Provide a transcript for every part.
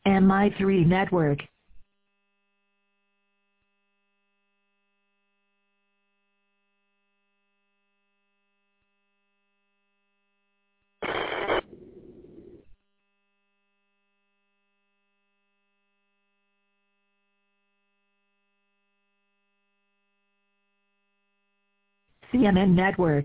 MI3 Network. CNN Network.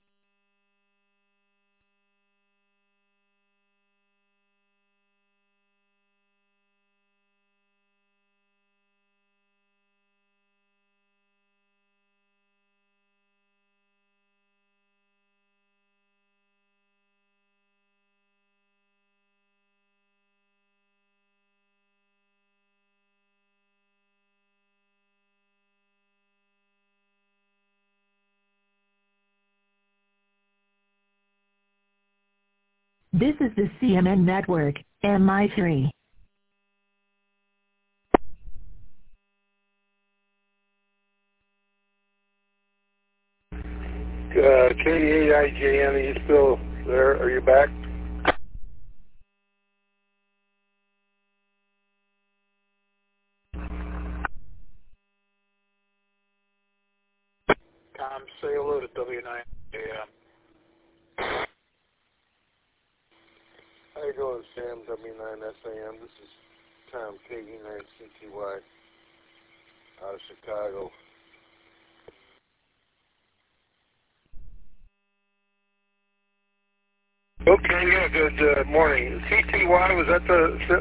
This is the CNN Network, MI3. K8IJM, are you still there? Are you back? Tom, say hello to W9AM. How you doing, Sam? W9SAM. This is Tom, KE9CTY, out of Chicago. Okay, yeah, good morning. CTY, was that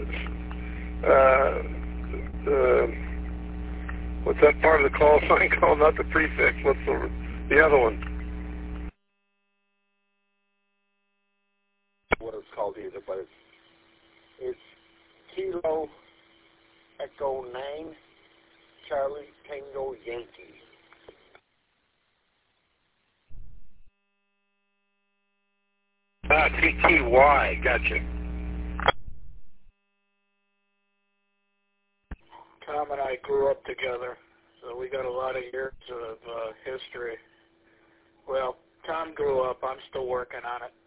what's that part of the call sign called? Not the prefix. What's the other one? What it's called either, but it's Kilo Echo 9 Charlie Tango Yankee. TTY, gotcha. Tom and I grew up together, so we got a lot of years of history. Well, Tom grew up. I'm still working on it.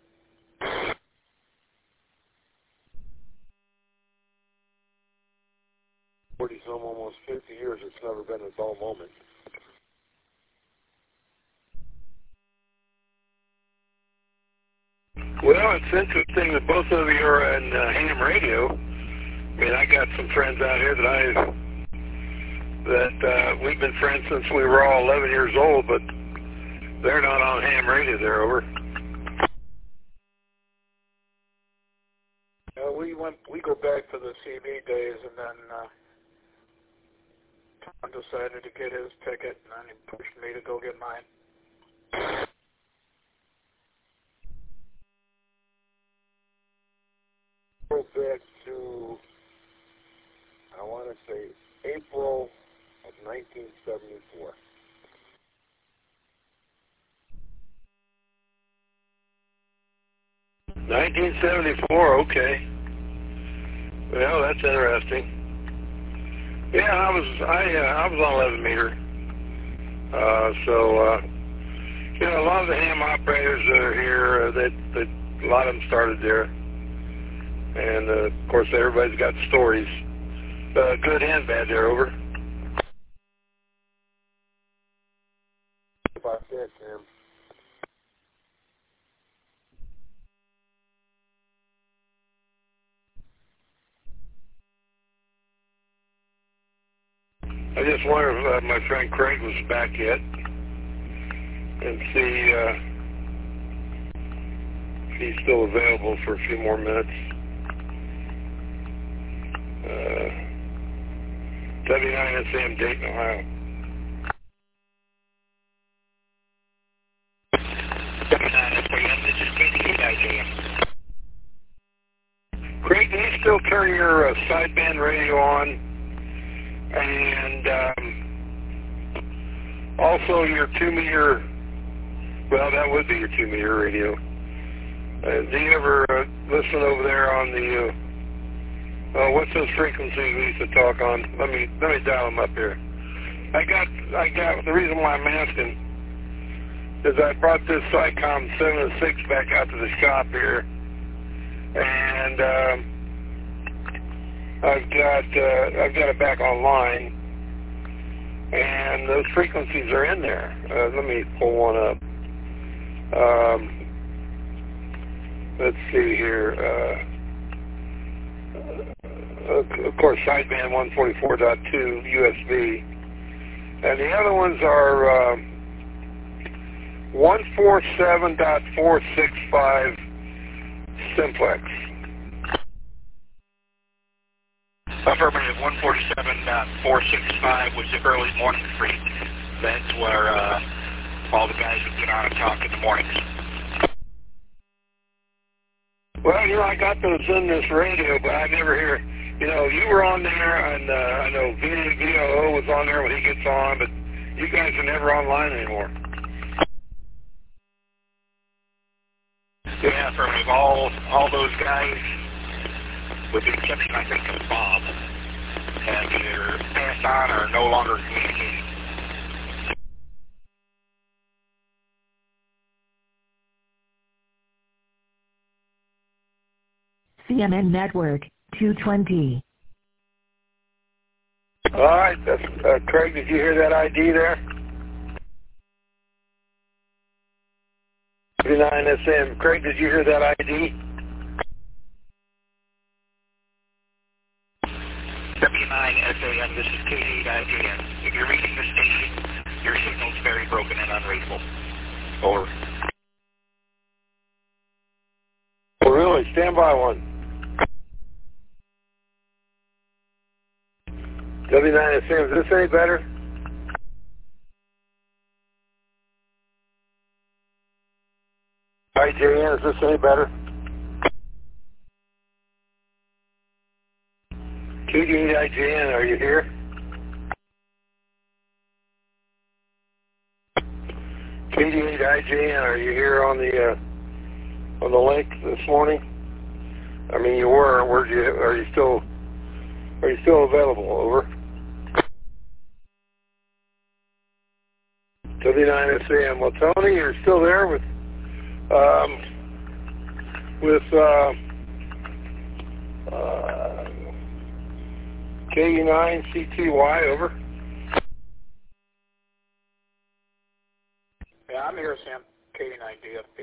40-some, almost 50 years, it's never been a dull moment. Well, it's interesting that both of you are in ham radio. I mean, I got some friends out here that we've been friends since we were all 11 years old, but they're not on ham radio. They're over. We go back to the CB days, and then Tom decided to get his ticket, and then he pushed me to go get mine. Go back to, I want to say, April of 1974. Okay. Well, that's interesting. Yeah, I was on 11 meter. You know, a lot of the ham operators that are here, that a lot of them started there, and of course everybody's got stories, good and bad. There, over. About that, Sam. I just wonder if my friend Craig was back yet, and see if he's still available for a few more minutes. W9SAM, Dayton, Ohio. W9SAM, this is KE9JM. Craig, can you still turn your sideband radio on? And also your 2-meter, well, that would be your 2-meter radio. Do you ever listen over there on the, what's those frequencies we used to talk on? Let me dial them up here. I got, the reason why I'm asking is I brought this SciComm 706 back out to the shop here, and I've got it back online, and those frequencies are in there. Let me pull one up. Let's see here. Of course, sideband 144.2 USB, and the other ones are 147.465 simplex. Affirmative. 147.465 was the early morning freak. That's where all the guys would get on and talk in the mornings. Well, I got those in this radio, but I never hear. You were on there, and I know VOO was on there when he gets on, but you guys are never online anymore. Yeah, affirmative. All those guys, with the exception, I think, of Bob, have either passed on or no longer communicating. CMN Network, 220. All right, that's, Craig, did you hear that ID there? 39SM. Craig, did you hear that ID? W9SAM, this is K8IJN. If you're reading the station, your signal's very broken and unreadable. Over. Oh, really? Stand by one. W9SM, is this any better? IJN, is this any better? KD8IJN, are you here? KD8IJN, are you here on the link this morning? I mean, you were. Are you still available? Over. W9SM. Well, Tony, you're still there with KU9CTY, over. Yeah, I'm here, Sam. KU9DFP.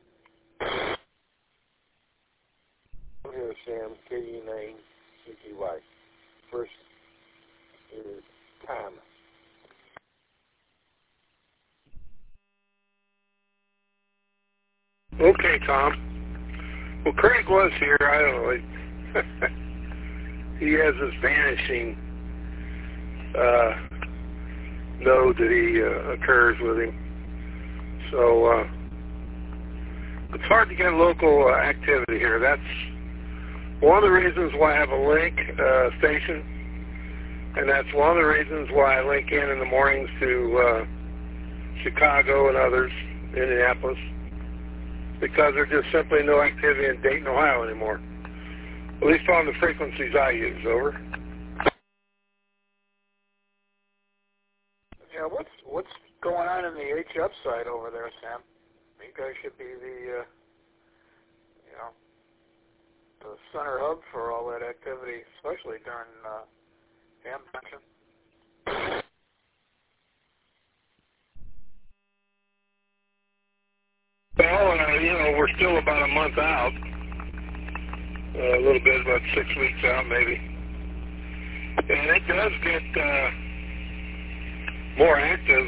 I'm here, Sam. KU9CTY. First is Tom. Okay, Tom. Well, Craig was here. I don't know. He has this vanishing node that he occurs with him. So it's hard to get local activity here. That's one of the reasons why I have a link station, and that's one of the reasons why I link in the mornings to Chicago and others, Indianapolis, because there's just simply no activity in Dayton, Ohio anymore. At least on the frequencies I use, over. Yeah, what's going on in the HF side over there, Sam? You guys should be the the center hub for all that activity, especially during ham function. Well, we're still about a month out. A little bit, about 6 weeks out, maybe. And it does get more active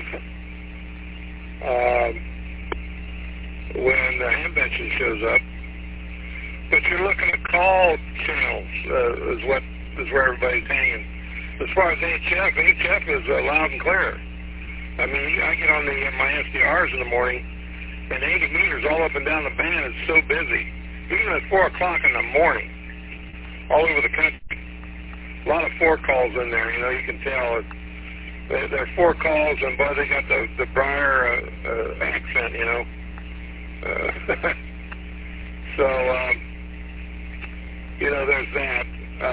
when the Hamvention shows up. But you're looking at call channels is where everybody's hanging. As far as HF is loud and clear. I mean, I get on my SDRs in the morning, and 80 meters all up and down the band is so busy. Even at 4 o'clock in the morning, all over the country. A lot of 4 calls in there, you can tell. They're 4 calls, and boy, they got the Briar accent, So, there's that.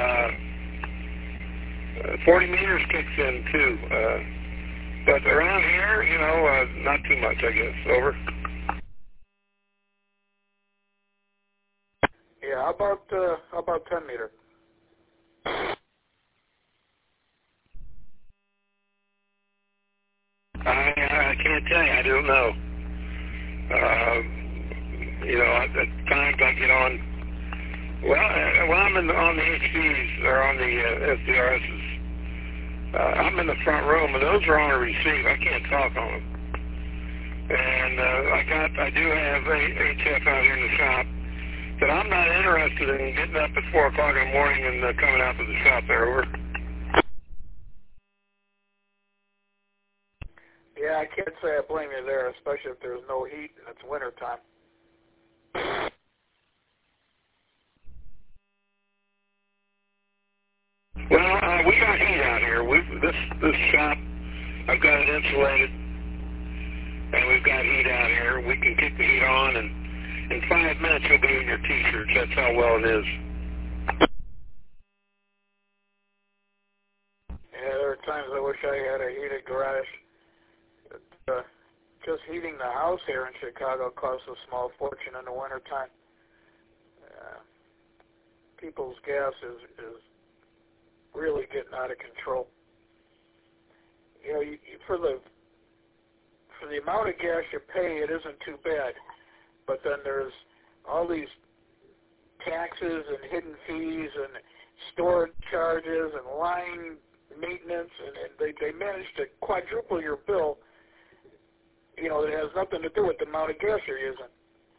40 meters kicks in, too. But around here, not too much, I guess. Over. Yeah, how about 10 meter? I can't tell you. I don't know. At times I get on. Well, I'm on the HDs or on the SDRSs. I'm in the front room, and those are on a receive. I can't talk on them. And I do have a HF out here in the shop that I'm not interested in getting up at 4 o'clock in the morning and coming out to the shop there. Over. Yeah, I can't say I blame you there, especially if there's no heat and it's winter time. Well, we got heat out here. This shop, I've got it insulated, and we've got heat out here. We can kick the heat on, and in 5 minutes you'll be in your T-shirts. That's how well it is. Yeah, there are times I wish I had a heated garage. Just heating the house here in Chicago costs a small fortune in the wintertime. People's gas is really getting out of control. For the amount of gas you pay, it isn't too bad. But then there's all these taxes and hidden fees and storage charges and line maintenance, and they manage to quadruple your bill. It has nothing to do with the amount of gas you're using.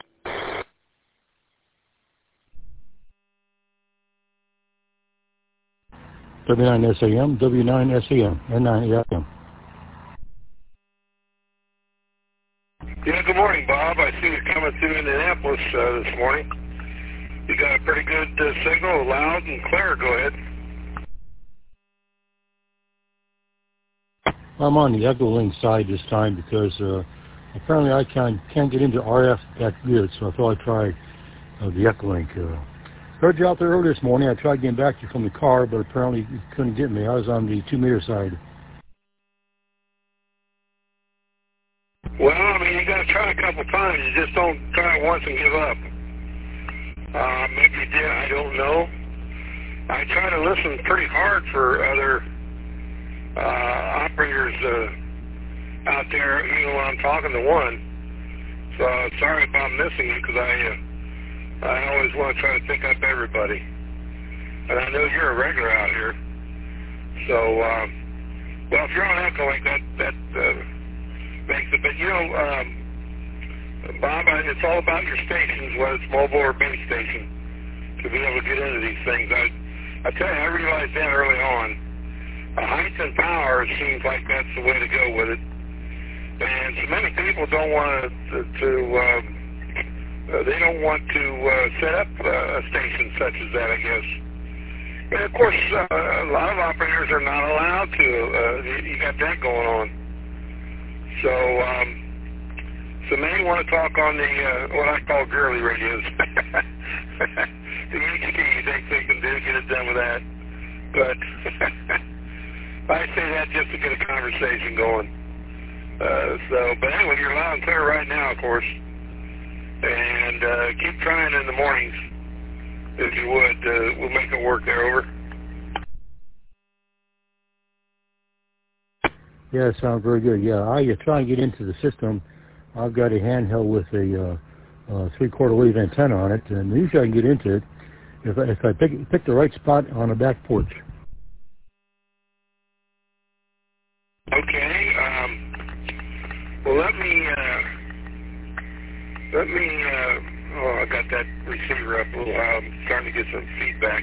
W9SAM, W9SAM, N9AM. Yeah, good morning, Bob. I see you coming through Indianapolis this morning. You got a pretty good signal, loud and clear. Go ahead. I'm on the Echolink side this time because apparently I can't get into RF that good, so I thought I'd try the Echolink. Heard you out there earlier this morning. I tried getting back to you from the car, but apparently you couldn't get me. I was on the 2-meter side. Well, you got to try a couple times. You just don't try it once and give up. Maybe you did. I don't know. I try to listen pretty hard for other operators out there, even when I'm talking to one. So sorry if I'm missing you, because I always want to try to pick up everybody. And I know you're a regular out here. So, well, if you're on Echolink, that makes it. But, Bob, it's all about your stations, whether it's mobile or base station, to be able to get into these things. I tell you, I realized that early on. Height and power seems like that's the way to go with it. And so many people don't want they don't want to set up a station such as that, I guess. And of course, a lot of operators are not allowed to. You got that going on. So, so maybe you want to talk on the what I call girly radios. The HD, they can get it done with that. But I say that just to get a conversation going. But anyway, you're loud and clear right now, of course. And keep trying in the mornings, if you would. We'll make it work there. Over. Yeah, it sounds very good. Yeah, I try and get into the system. I've got a handheld with a 3/4 wave antenna on it, and usually I can get into it if I pick the right spot on a back porch. Okay. Well, let me. I got that receiver up a little loud. I'm starting to get some feedback.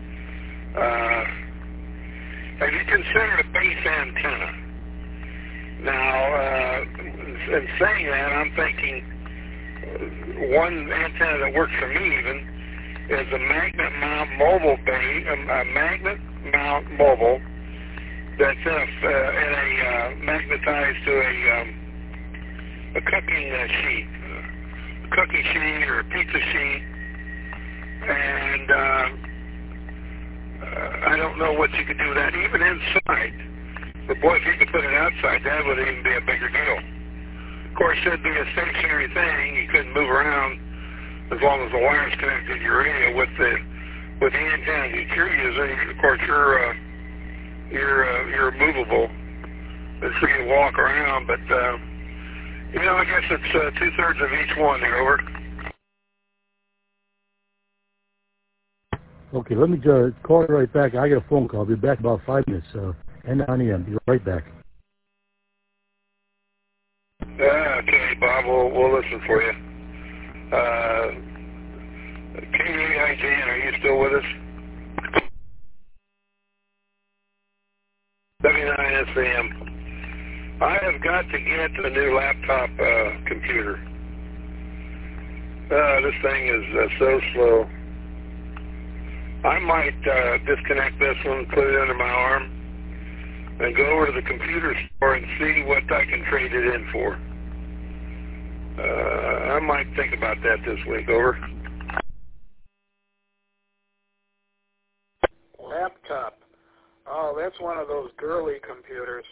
Have you considered a base antenna? Now, in saying that, I'm thinking one antenna that works for me even is a magnet mount mobile base, a magnet mount mobile that's magnetized to a cooking sheet. Cookie sheet or a pizza sheet, and I don't know what you could do with that, even inside. But boy, if you could put it outside, that would even be a bigger deal. Of course, it'd be a stationary thing. You couldn't move around as long as the wire's connected to your radio with the with the antenna that you're using, of course, you're movable. It's free to walk around, but I guess it's 2/3 of each one there. Over. Okay, let me call you right back. I got a phone call. I'll be back in about 5 minutes. N9EM. Be right back. Okay, Bob. We'll listen for you. KAIJN, are you still with us? 79SAM. I have got to get a new laptop computer. This thing is so slow. I might disconnect this one, put it under my arm, and go over to the computer store and see what I can trade it in for. I might think about that this week. Over. Laptop. Oh, that's one of those girly computers.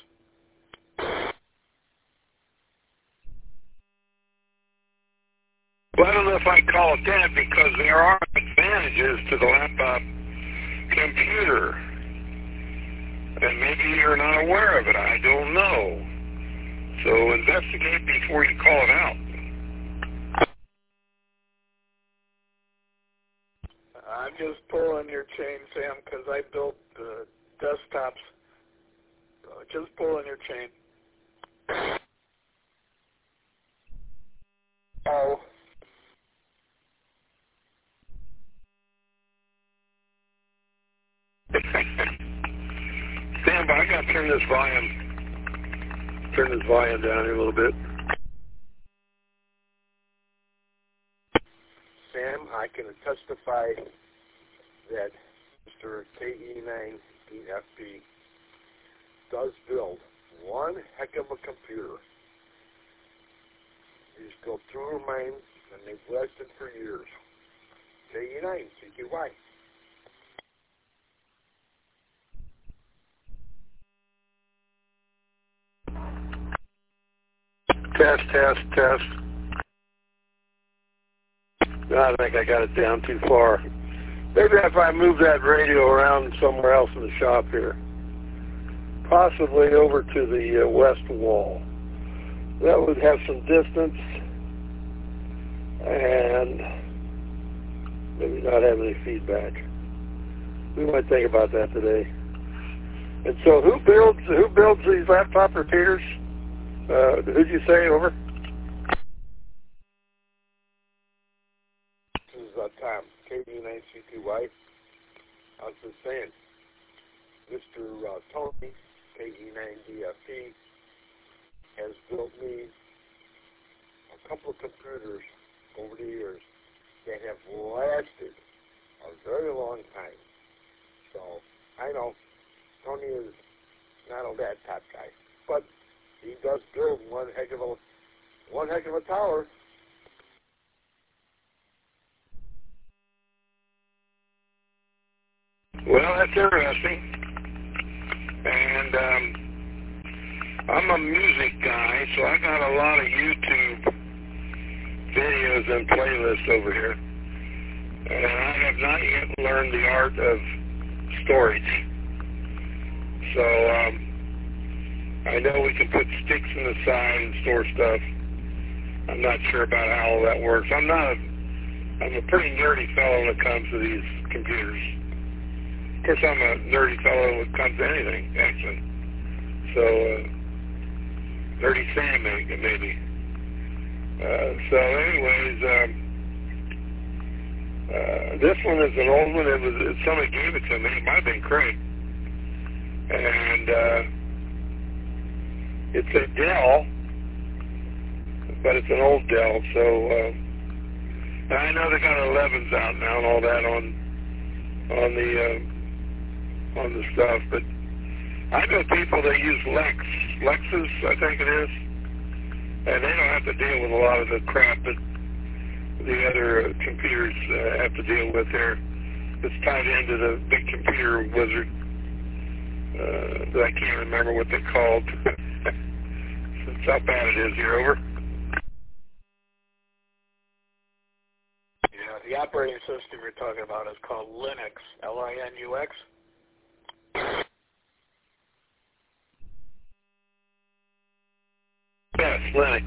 Well, I don't know if I'd call it that because there are advantages to the laptop computer. And maybe you're not aware of it. I don't know. So investigate before you call it out. I'm just pulling your chain, Sam, because I built desktops. Just pulling your chain. Oh. Stand by. I got to turn this volume down here a little bit. Sam, I can testify that Mr. KE9EFP does build one heck of a computer. He's built 2 of mine, and they've lasted for years. KE9, CQY. Test. No, I think I got it down too far. Maybe if I move that radio around somewhere else in the shop here. Possibly over to the west wall. That would have some distance and maybe not have any feedback. We might think about that today. And so who builds these laptop repeaters? Who'd you say? Over? This is Tom, KE9CTY. I was just saying, Mr. Tony, KE9DFP, has built me a couple of computers over the years that have lasted a very long time. So I know Tony is not a laptop guy, but he does build one heck of a tower. Well, that's interesting. And I'm a music guy, so I got a lot of YouTube videos and playlists over here. And I have not yet learned the art of storage. So I know we can put sticks in the side and store stuff. I'm not sure about how all that works. I'm a pretty nerdy fellow when it comes to these computers. Of course, I'm a nerdy fellow when it comes to anything, actually. So, nerdy Sam, maybe. So, anyways, this one is an old one. Somebody gave it to me. It might have been Craig. And it's a Dell, but it's an old Dell. So, I know they got 11s out now and all that on the stuff, but I know people that use Lexus, I think it is, and they don't have to deal with a lot of the crap that the other computers have to deal with there. It's tied into the big computer wizard that I can't remember what they're called. That's how bad it is here. Over. Yeah, The operating system you're talking about is called Linux, Linux. Yes, Linux.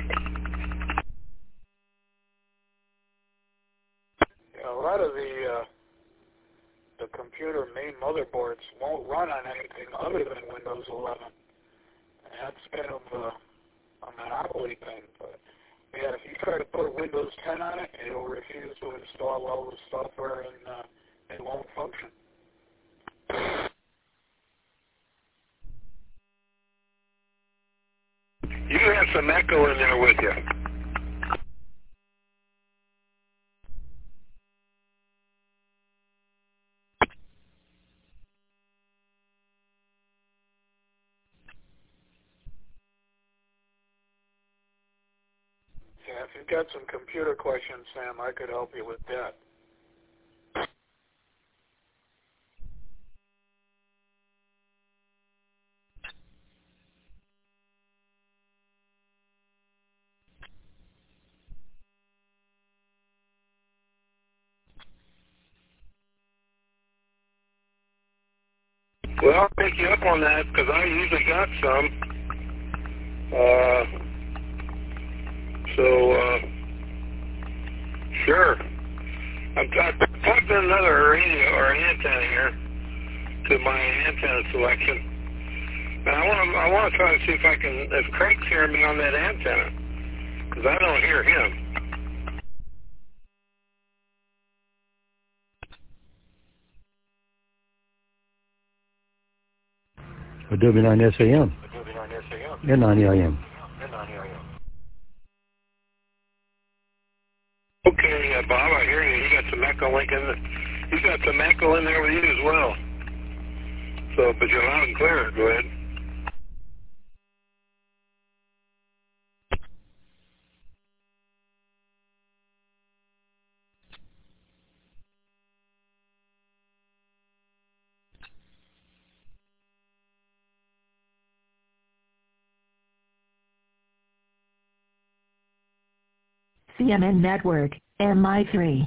A lot of the computer main motherboards won't run on anything other than Windows 11. And that's kind of a monopoly thing. But yeah, if you try to put Windows 10 on it, it will refuse to install all the software and it won't function. You have some echo in there with you. Yeah, if you've got some computer questions, Sam, I could help you with that. Well, I'll pick you up on that because I usually got some. Sure. I'm plugged in another radio or an antenna here to my antenna selection. And I want to try to see if Craig's hearing me on that antenna, because I don't hear him. W9SAM. N90IM. Okay, Bob, I hear you. You got some echo link in you got some echo in there with you as well. So, but you're loud and clear. Go ahead. CMN Network, MI3.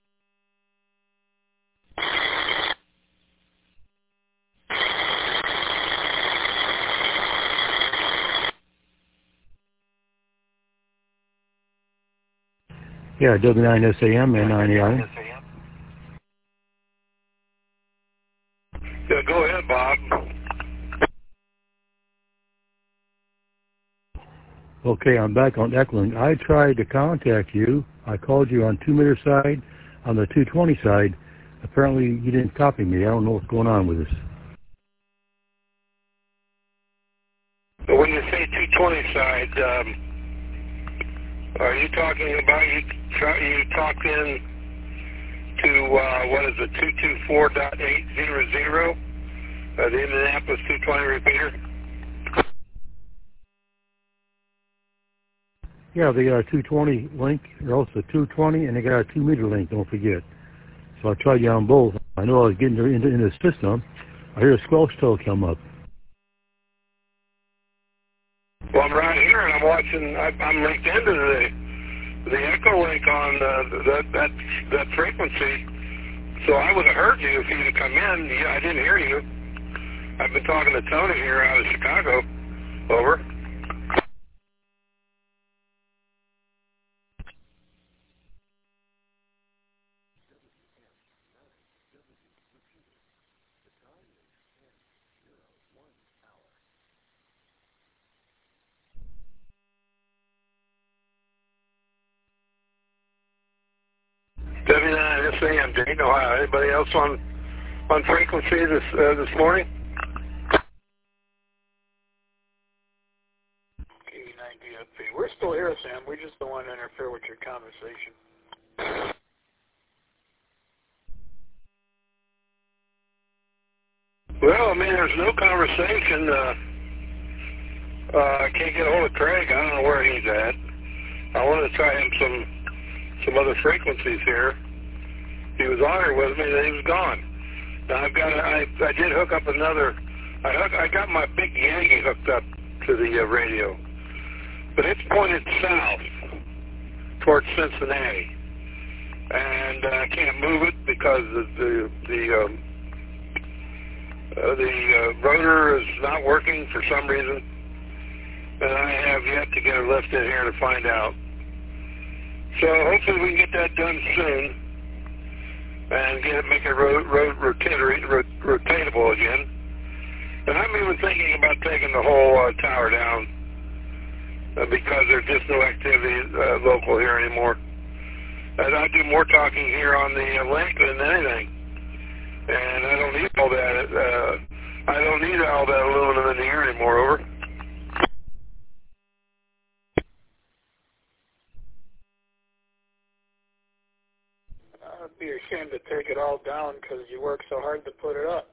Yeah, W9SAM, N90IM. Yeah, go ahead, Bob. Okay, I'm back on Eklund. I tried to contact you. I called you on 2-meter side. On the 220 side, apparently you didn't copy me. I don't know what's going on with this. But when you say 220 side, are you talking about you talked in to what is it, 224.800, the Indianapolis 220 repeater? Yeah, they got a 220 link, or also a 220, and they got a 2-meter link, don't forget. So I tried you on both. I know I was getting into the system. I hear a squelch tone come up. Well, I'm right here, and I'm watching. I'm linked into the echo link on that frequency. So I would have heard you if you'd have come in. Yeah, I didn't hear you. I've been talking to Tony here out of Chicago. Over. W9SAM, Dayton, Ohio. Anybody else on frequency this morning? KV9DFP. We're still here, Sam. We just don't want to interfere with your conversation. Well, I mean, there's no conversation. I can't get a hold of Craig. I don't know where he's at. I wanted to try him some other frequencies here. He was on here with me, then he was gone. Now I did hook up another. I got my big Yankee hooked up to the radio, but it's pointed south towards Cincinnati. and I can't move it because the rotor is not working for some reason, and I have yet to get it lifted here to find out. So hopefully we can get that done soon and make it rotatable again. And I'm even thinking about taking the whole tower down because there's just no activity local here anymore. And I do more talking here on the lake than anything. And I don't need all that. I don't need all that aluminum in the air anymore. Over. I'd be ashamed to take it all down because you work so hard to put it up.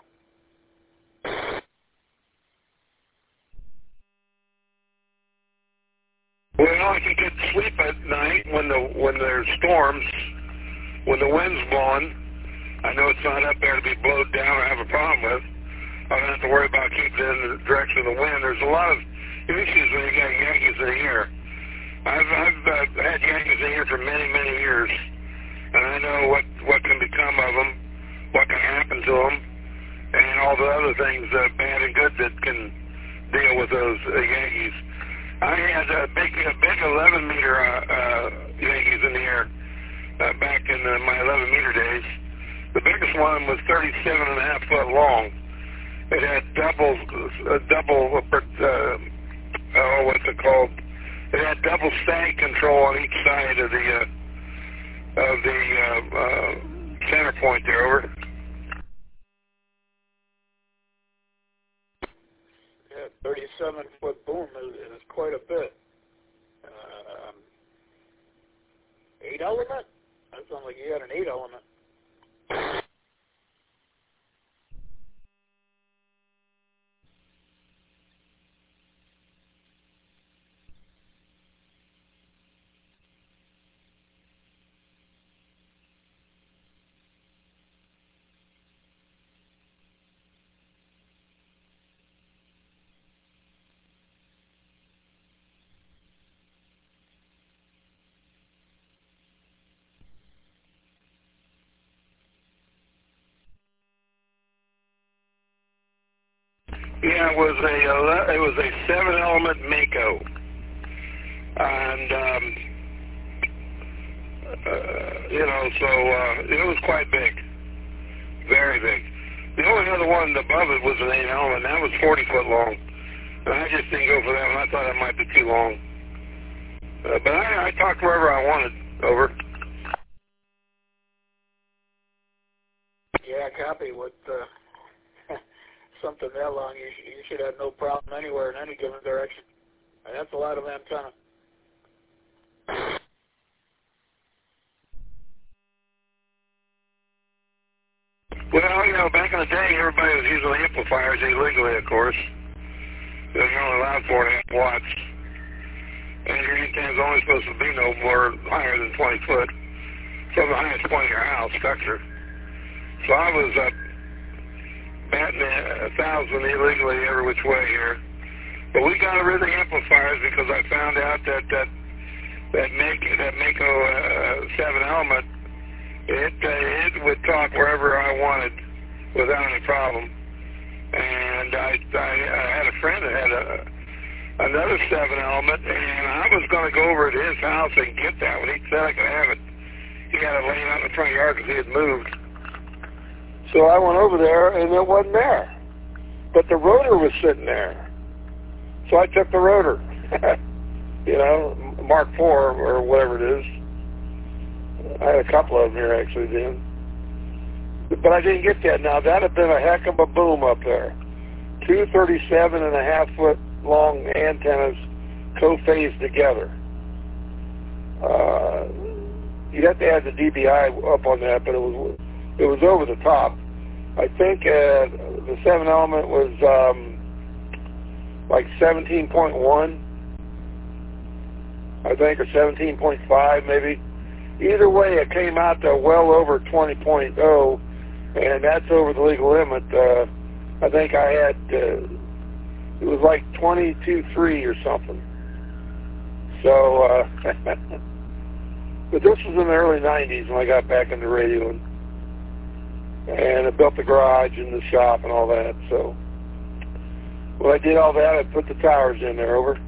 Well, I can get sleep at night when there's storms, when the wind's blowing. I know it's not up there to be blown down or have a problem with. I don't have to worry about keeping it in the direction of the wind. There's a lot of issues when you got Yankees in the air. I've had Yankees in the air for many, many years, and I know what can become of them, what can happen to them, and all the other things, bad and good, that can deal with those Yankees. I had a big 11-meter Yankees in the air back in my 11-meter days. The biggest one was 37.5 foot long. It had what's it called? It had double stag control on each side of the center point there. Over. Yeah, 37-foot boom is quite a bit. 8 element? That sounds like you had an 8 element. Yeah, it was a 7-element Mako, and so it was quite big, very big. The only other one above it was an 8-element. That was 40 foot long, and I just didn't go for that one. I thought it might be too long, but I talked wherever I wanted. Over. Yeah, copy. With something that long, you should have no problem anywhere in any given direction. And that's a lot of antenna. Well, back in the day, everybody was using amplifiers illegally, of course. They're only allowed 4.5 watts. And your antenna's only supposed to be no more higher than 20 foot from the highest point of your house structure. So I was batting 1,000 illegally every which way here. But we got rid of the amplifiers because I found out that Mako 7-element, it would talk wherever I wanted without any problem. And I had a friend that had another 7-element, and I was going to go over to his house and get that one. He said I could have it. He had it laying out in the front yard because he had moved. So I went over there, and it wasn't there. But the rotor was sitting there. So I took the rotor, Mark IV or whatever it is. I had a couple of them here actually then. But I didn't get that. Now, that would have been a heck of a boom up there. 2 37.5 foot long antennas co-phased together. You'd have to add the dBi up on that, but it was over the top. I think the 7-element was like 17.1, I think, or 17.5 maybe. Either way, it came out to well over 20.0, and that's over the legal limit. I think I had, it was like 22.3 or something. So, But this was in the early 90s when I got back into radio, and I built the garage and the shop and all that. So when I did all that, I put the towers in there. Over.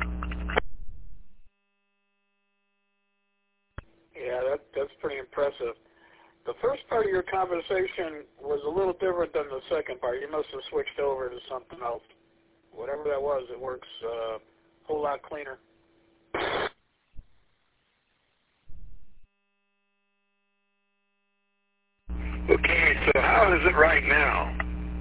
Yeah, that's pretty impressive. The first part of your conversation was a little different than the second part. You must have switched over to something else. Whatever that was, it works a whole lot cleaner. Okay, so how is it right now?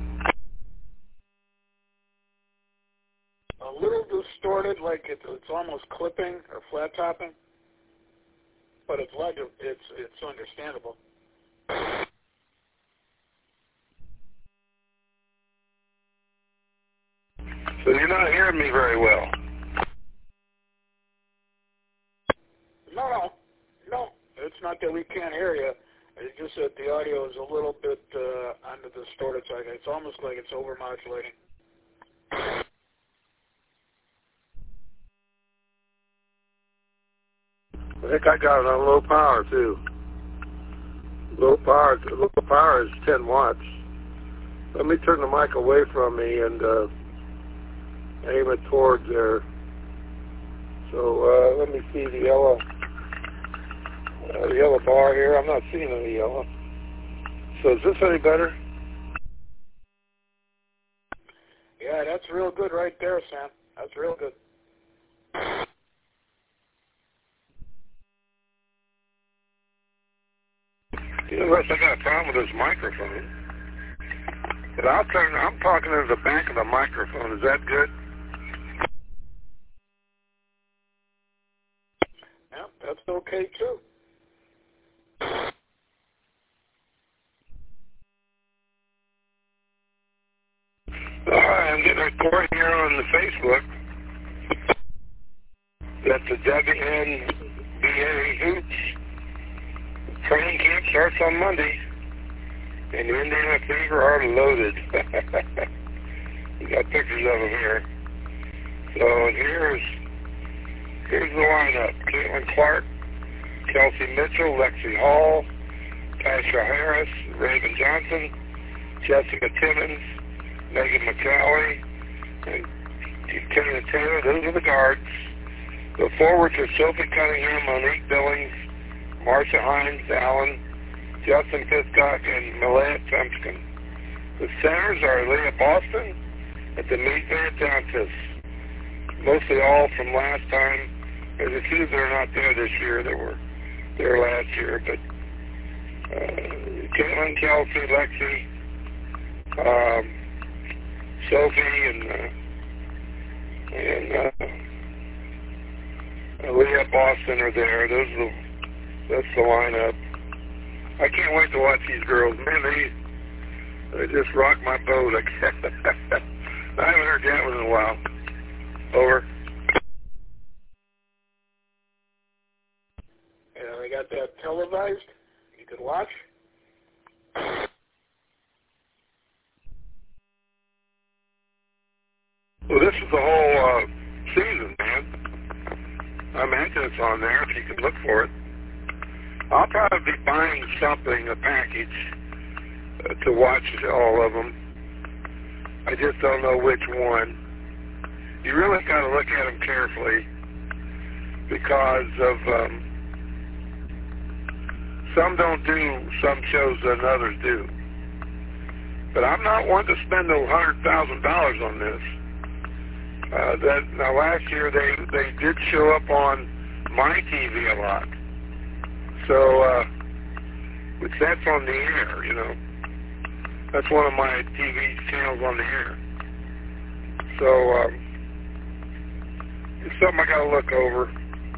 A little distorted, like it's almost clipping or flat topping, but it's understandable. So you're not hearing me very well. No. It's not that we can't hear you. It's just that the audio is a little bit on the distorted side. It's almost like it's overmodulating. I think I got it on low power too. Low power is 10 watts. Let me turn the mic away from me and aim it towards there. So let me see the yellow bar here. I'm not seeing any yellow. So is this any better? Yeah, that's real good right there, Sam. That's real good. You know, Russ, I got a problem with this microphone. But I'm talking into the back of the microphone. Is that good? Yeah, that's okay too. All right, I'm getting a report here on the Facebook that the WNBA Hoops training camp starts on Monday, and the Indiana Fever are loaded. We got pictures of them here. So here's the lineup: Caitlin Clark, Kelsey Mitchell, Lexi Hall, Tasha Harris, Raven Johnson, Jessica Timmons, Megan McCallie, and Tina Taylor. Those are the guards. The forwards are Sophie Cunningham, Monique Billings, Marsha Hines, Allen, Justin Piscock, and Malaya Tumskin. The centers are Leah Boston and Demetria Dantas. Mostly all from last time. There's a few that are not there this year that were there last year, but Caitlin, Kelsey, Lexi, Sophie, and Leah Boston are there. That's the lineup. I can't wait to watch these girls. Man, they just rock my boat. I haven't heard that one in a while. Over. Yeah, they got that televised. You could watch. Well, this is the whole season, man. I imagine it's on there if you can look for it. I'll probably be buying something, a package, to watch all of them. I just don't know which one. You really got to look at them carefully because of some don't do some shows that others do. But I'm not one to spend $100,000 on this. Now last year they did show up on my TV a lot. So, which that's on the air, you know. That's one of my TV channels on the air. So, it's something I got to look over.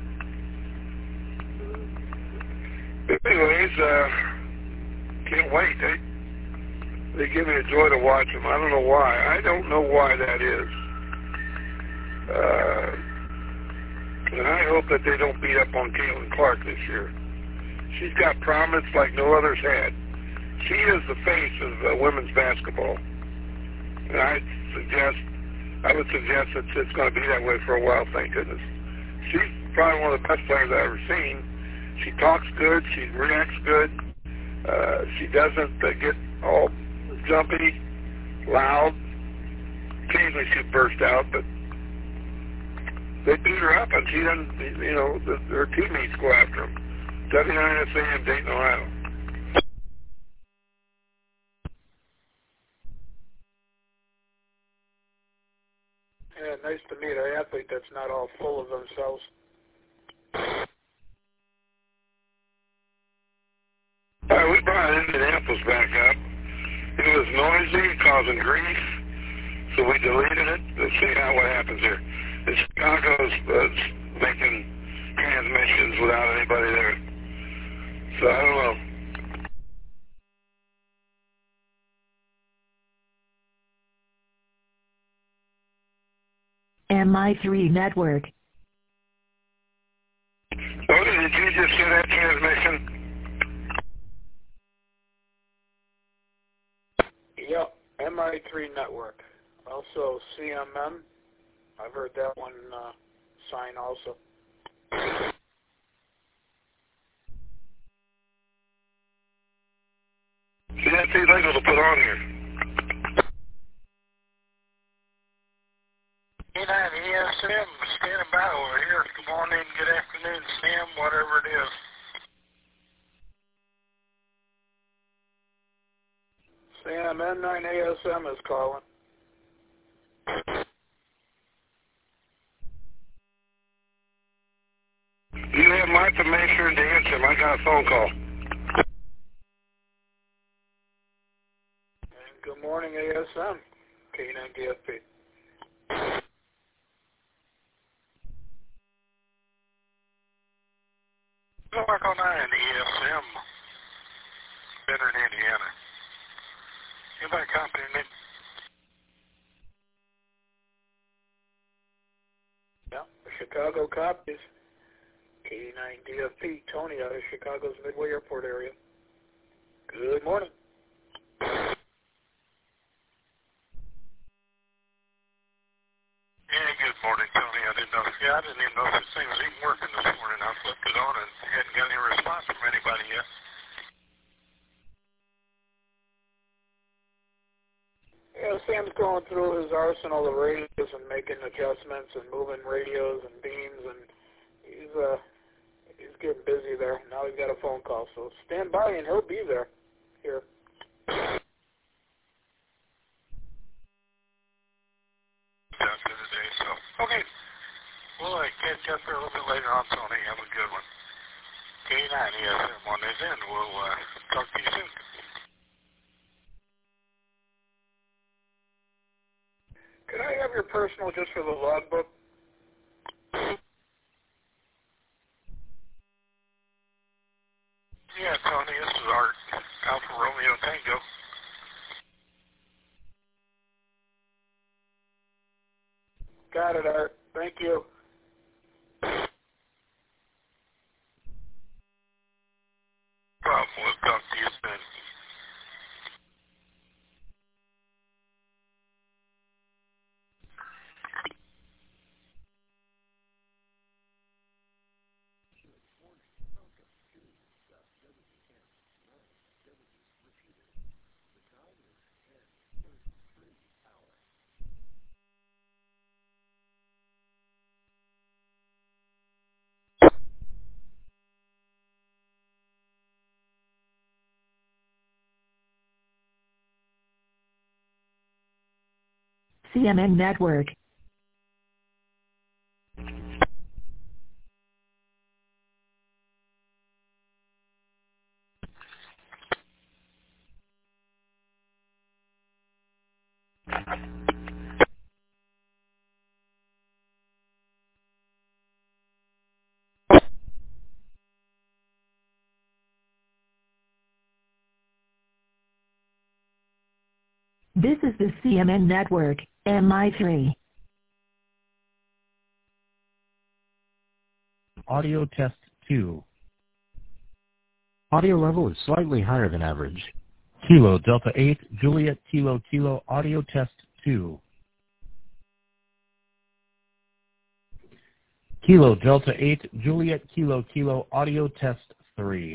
But anyways, can't wait. They give me a joy to watch them. I don't know why. I don't know why that is. And I hope that they don't beat up on Caitlin Clark this year. She's got promise like no others had. She is the face of women's basketball. And I would suggest that it's going to be that way for a while, thank goodness. She's probably one of the best players I've ever seen. She talks good. She reacts good. She doesn't get all jumpy, loud. Occasionally she bursts out, but they beat her up, and she doesn't, her teammates go after them. W9SAM, Dayton, Ohio. Yeah, nice to meet an athlete that's not all full of themselves. We brought Indianapolis back up. It was noisy, causing grief, so we deleted it to see what happens here. And Chicago's making transmissions without anybody there. So I don't know. MI3 Network. Odie, did you just hear that transmission? Yep, MI3 Network. Also CMM. I've heard that one sign also. See, that's illegal to put on here. K9ESM, standing by over here. Good morning, good afternoon, Sam, whatever it is. Sam, N9ASM is calling. You have my permission to answer him. I got a phone call. And good morning, ASM. K9DFP. Marco 9, ESM, Benner, Indiana. Anybody copying me? Yeah, Chicago copies. K9DFP, Tony out of Chicago's Midway Airport area. Good morning. Yeah, good morning, Tony. I didn't even know this thing was even working this morning. I flipped it on and hadn't got any response from anybody yet. Yeah, Sam's going through his arsenal of radios and making adjustments and moving radios and beams, and he's getting busy there. Now he's got a phone call, so stand by and he'll be there. Here. After the day, so okay. We'll catch up here a little bit later on, Tony. Have a good one. K9ESM on this end. We'll talk to you soon. Could I have your personal just for the logbook? Yeah, Tony, this is Art, Alpha Romeo Tango. Got it, Art. Thank you. Problem. We'll talk to you soon. CMN Network. This is the CMN Network, MI3. Audio test 2. Audio level is slightly higher than average. Kilo Delta 8, Juliet Kilo Kilo, audio test 2. Kilo Delta 8 Juliet Kilo Kilo audio test 3.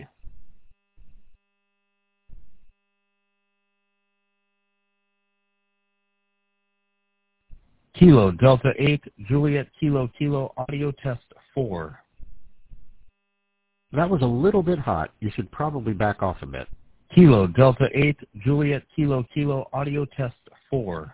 Kilo Delta 8 Juliet Kilo Kilo audio test 4. That was a little bit hot. You should probably back off a bit. Kilo Delta 8 Juliet Kilo Kilo audio test 4.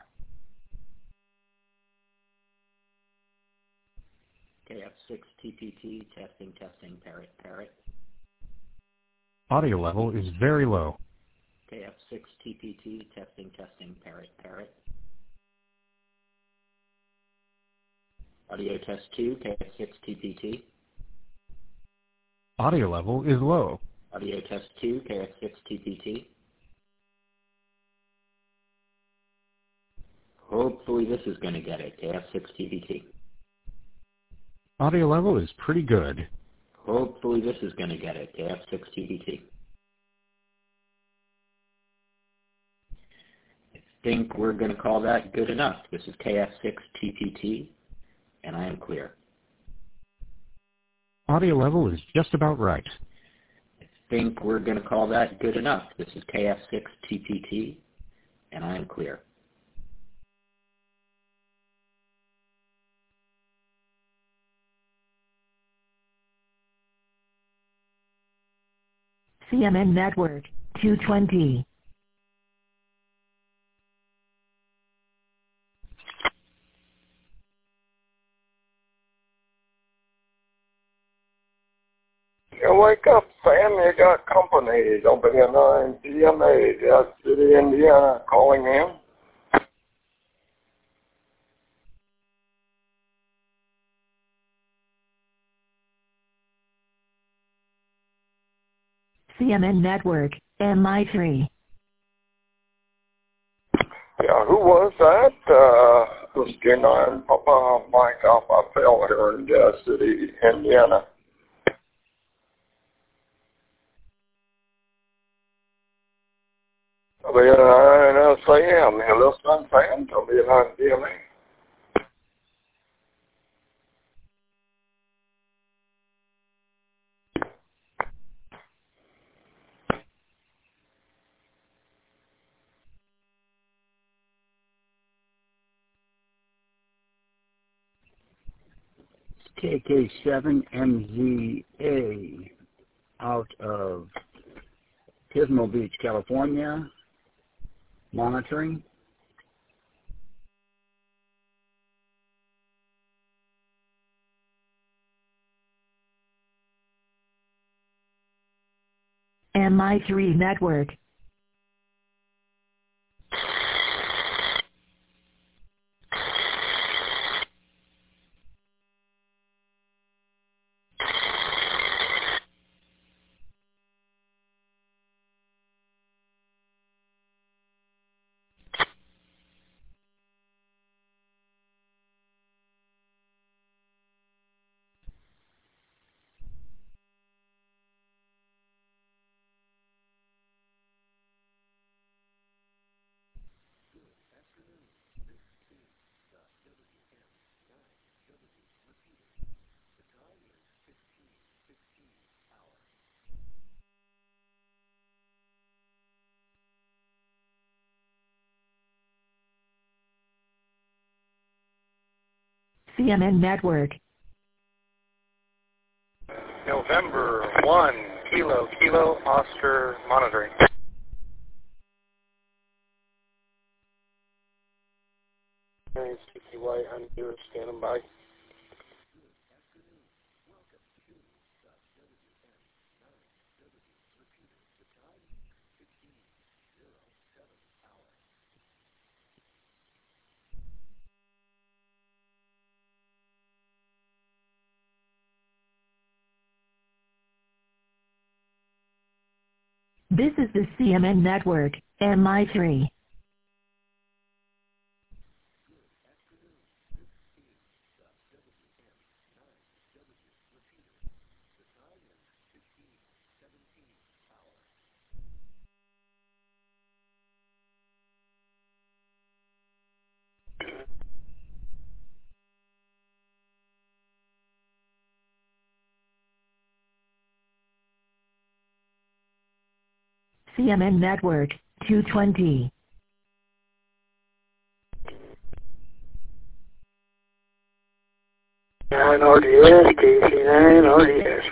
KF6 TPT testing parrot. Audio level is very low. KF6 TPT testing parrot. Audio test 2 KF6 TPT. Audio level is low. Audio test 2 KF6 TPT. Hopefully this is going to get it. KF6 TPT. Audio level is pretty good. Hopefully this is going to get it. KF6 TPT. I think we're going to call that good enough. This is KF6 TPT, and I am clear. Audio level is just about right. I think we're going to call that good enough. This is KF6 TPT, and I am clear. CMN Network, 220. You wake up, Sam, you got company. WN9 DMA, Jazz City, Indiana, calling in. CMN Network, MI3. Yeah, who was that? Whiskey 9 Papa Mike Alpha Phil here in Jazz City, Indiana. WN9 SAM, you listening, Sam? WN9 DMA. KK7MZA out of Pismo Beach, California, monitoring. MI3 Network. CMN Network. November 1, Kilo Oscar monitoring. CTY, I'm here standing by. This is the CMN Network, MI3. CMN Network, 220. RDS, KC9, RDS.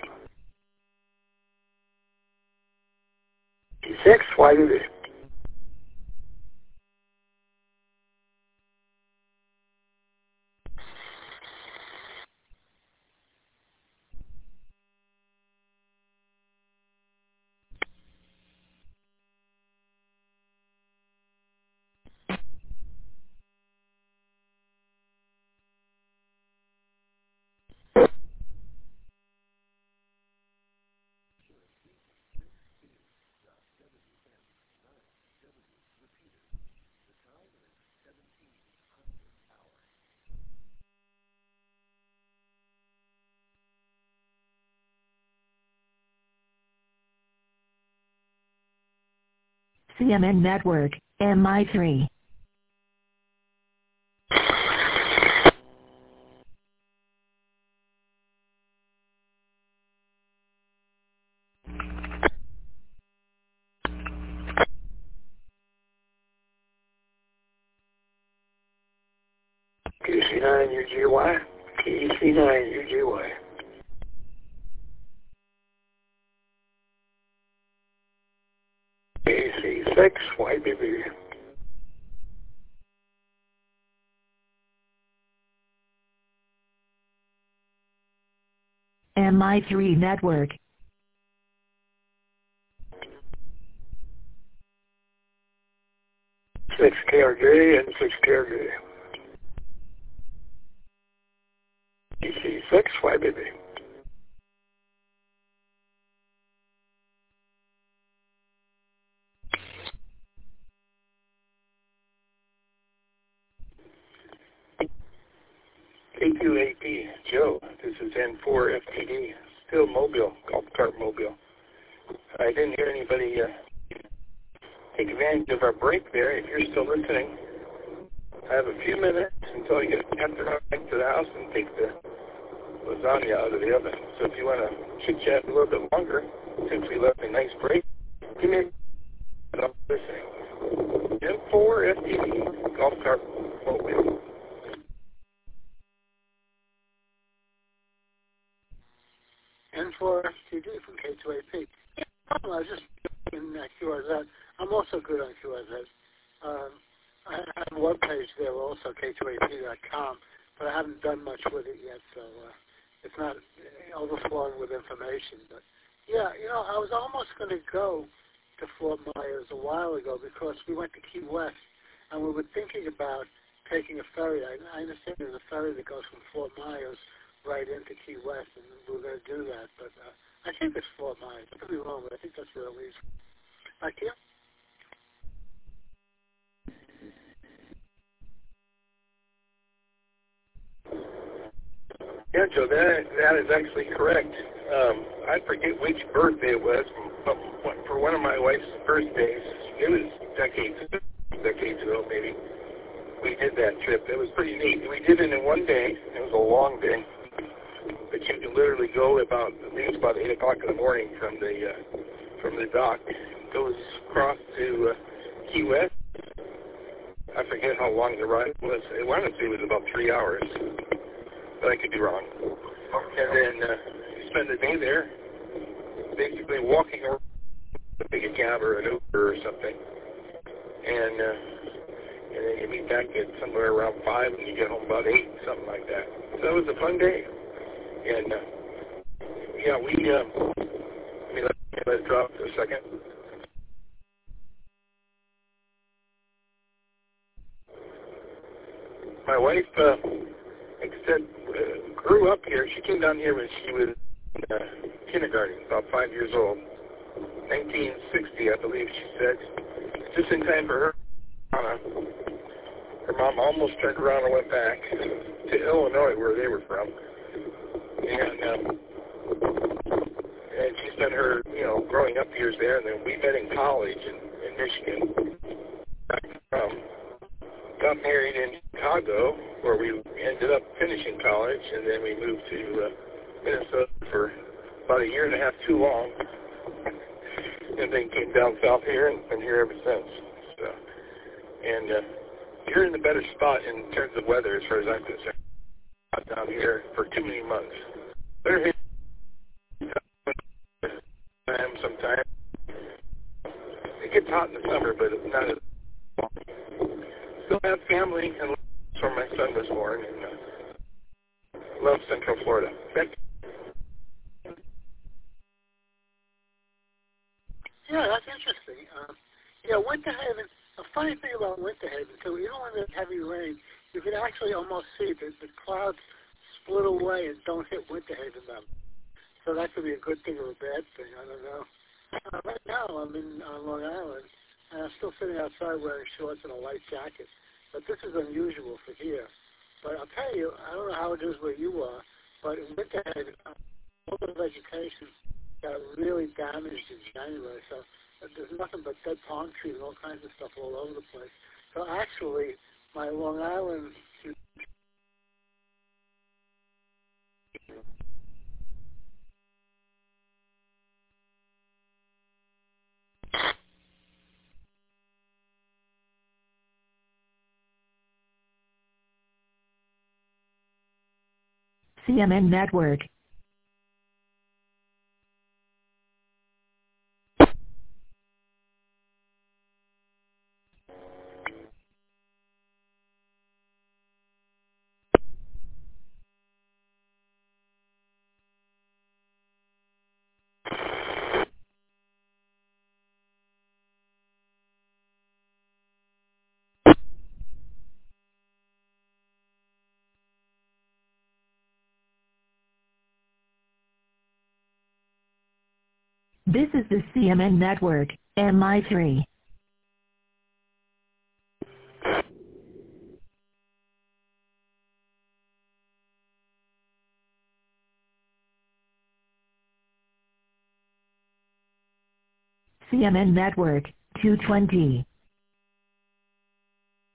T6, YBB. CMN Network, MI3. KC9, UGY. KC9, UGY. KC6, YBB. MI3 Network. Six KRJ and 6 KRJ. KC6, YBB. K2AP, Joe, this is N4 FTD, still Mobile, golf cart Mobile. I didn't hear anybody take advantage of our break there. If you're still listening, I have a few minutes until I get back to the house and take the lasagna out of the oven. So if you want to chit-chat a little bit longer, since we left a nice break, give me a I'm listening. N4 FTD, golf cart Mobile. N4 FTD from K2AP. I was just in QRZ. I'm also good on QRZ. I have a webpage there also, K2AP.com, but I haven't done much with it yet, so it's not overflowing with information. But yeah, I was almost going to go to Fort Myers a while ago because we went to Key West, and we were thinking about taking a ferry. I understand there's a ferry that goes from Fort Myers right into Key West, and we were going to do that. But I think it's Fort Myers. I could be wrong, but I think that's where it leads. Back to you. Yeah, Joe, that is actually correct. I forget which birthday it was, but for one of my wife's birthdays, it was decades ago maybe, we did that trip. It was pretty neat. We did it in one day. It was a long day, but you can literally go about, I think it's about 8 o'clock in the morning from the dock, goes across to Key West. I forget how long the ride was. I want to say it was about 3 hours, but I could be wrong. And then you spend the day there, basically walking around, take a cab or an Uber or something, and then you meet back at somewhere around 5, and you get home about 8, something like that. So it was a fun day. And yeah, let's drop for a second. My wife, grew up here. She came down here when she was in kindergarten, about 5 years old. 1960, I believe she said. Just in time for her. Her mom almost turned around and went back to Illinois, where they were from. And she spent her, growing up years there, and then we met in college in Michigan. Got married in Chicago, where we ended up finishing college, and then we moved to Minnesota for about a year and a half too long. and then came down south here and been here ever since. So, and you're in a better spot in terms of weather as far as I'm concerned. Not down here for too many months. They're here sometimes. It gets hot in the summer, but it's not as long. Still have family, and that's where my son was born, and love Central Florida. Yeah, that's interesting. Winter Haven, a funny thing about Winter Haven, too, even when there's heavy rain, you can actually almost see that the clouds split away and don't hit Winter Haven them. So that could be a good thing or a bad thing, I don't know. Right now I'm on Long Island, and I'm still sitting outside wearing shorts and a light jacket. But this is unusual for here. But I'll tell you, I don't know how it is where you are, but in Winter Haven, all the vegetation got really damaged in January. So there's nothing but dead palm trees and all kinds of stuff all over the place. So actually, my Long Island... CMN Network. This is the CMN Network, MI3. CMN Network, 220.